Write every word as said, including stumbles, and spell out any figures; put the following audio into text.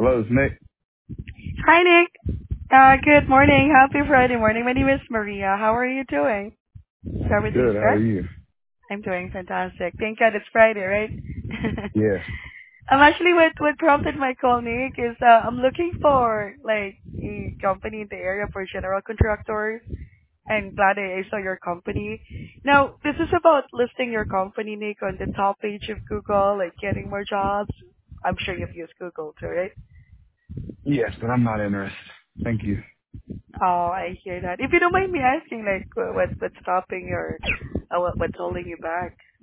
Hello, it's Nick. Hi, Nick. Uh, good morning. Happy Friday morning. My name is Maria. How are you doing? Is everything's Good. How are good? you? I'm doing fantastic. Thank God it's Friday, right? Yes. I'm actually what what prompted my call, Nick, is uh, I'm looking for like a company in the area for general contractors. I'm glad I I saw your company. Now, this is about listing your company, Nick, on the top page of Google, like getting more jobs. I'm sure you've used Google too, right? Yes, but I'm not interested. Thank you. Oh, I hear that. If you don't mind me asking, like, wha- what what's stopping your, uh, what what's holding you back?